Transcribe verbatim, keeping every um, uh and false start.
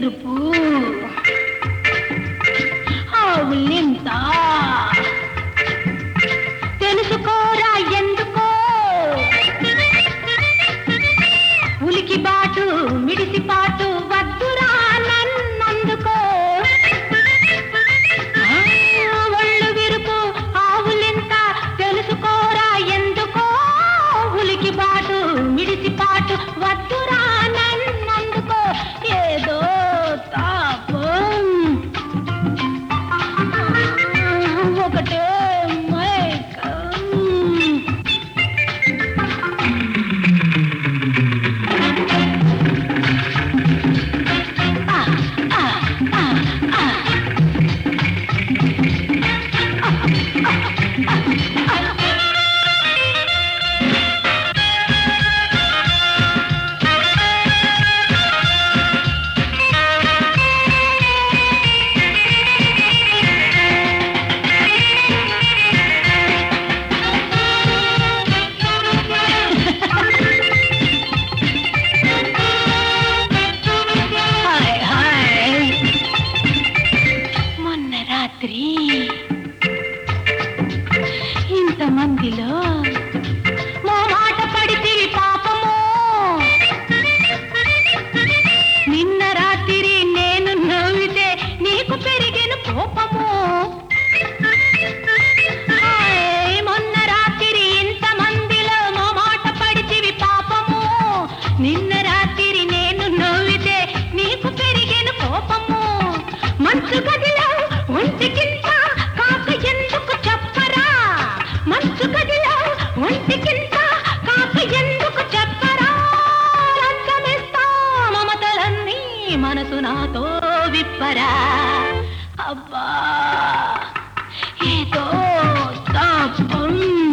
విరుపు ఆవులింత తెలుసుకోరా ఎందుకో ఉలికి బాటు మిడిసి పాటు వద్దురా నన్నందుకో ఒళ్ళు విరుపు ఆవులింత తెలుసుకోరా ఎందుకో ఉలికి బాటు మిడిసి పాటు వద్దురా నన్నందుకో ఏదో తాపం ఒకటే మైకం రాత్రి ఇంతమందిలో మా మాట పడితే పాపము నిన్న రాత్రి నేను నవ్వితే నీకు పెరిగిన కోపము మొన్న రాత్రి ఇంతమందిలో మా మాట పడితే పాపము నిన్న రాత్రి నేను నవ్వితే నీకు పెరిగిన కోపము మంచు గదిలో ఒంటికింత కాక ఎందుకు చెప్పరా మంచు గదిలో ఒంటికింత కాక ఎందుకు చెప్పరా లంచమిస్తా మమతలన్నీ మనసు నాతో విప్పరా అబ్బా ఏదో తాపం